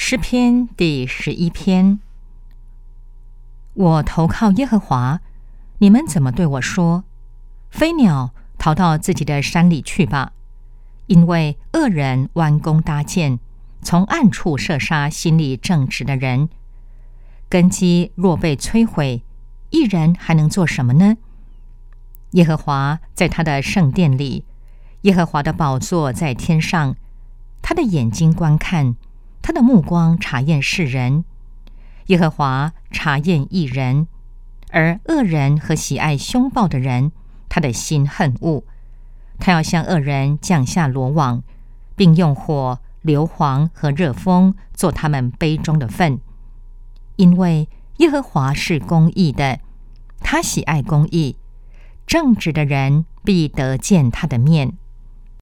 诗篇第11篇。我投靠耶和华，你们怎么对我说？飞鸟逃到自己的山里去吧，因为恶人弯弓搭箭，从暗处射杀心里正直的人。根基若被摧毁，一人还能做什么呢？耶和华在他的圣殿里，耶和华的宝座在天上，他的眼睛观看，他的目光查验世人。耶和华查验义人，而恶人和喜爱凶暴的人，他的心恨恶。他要向恶人降下罗网，并用火、硫磺和热风做他们杯中的分。因为耶和华是公义的，他喜爱公义，正直的人必得见他的面。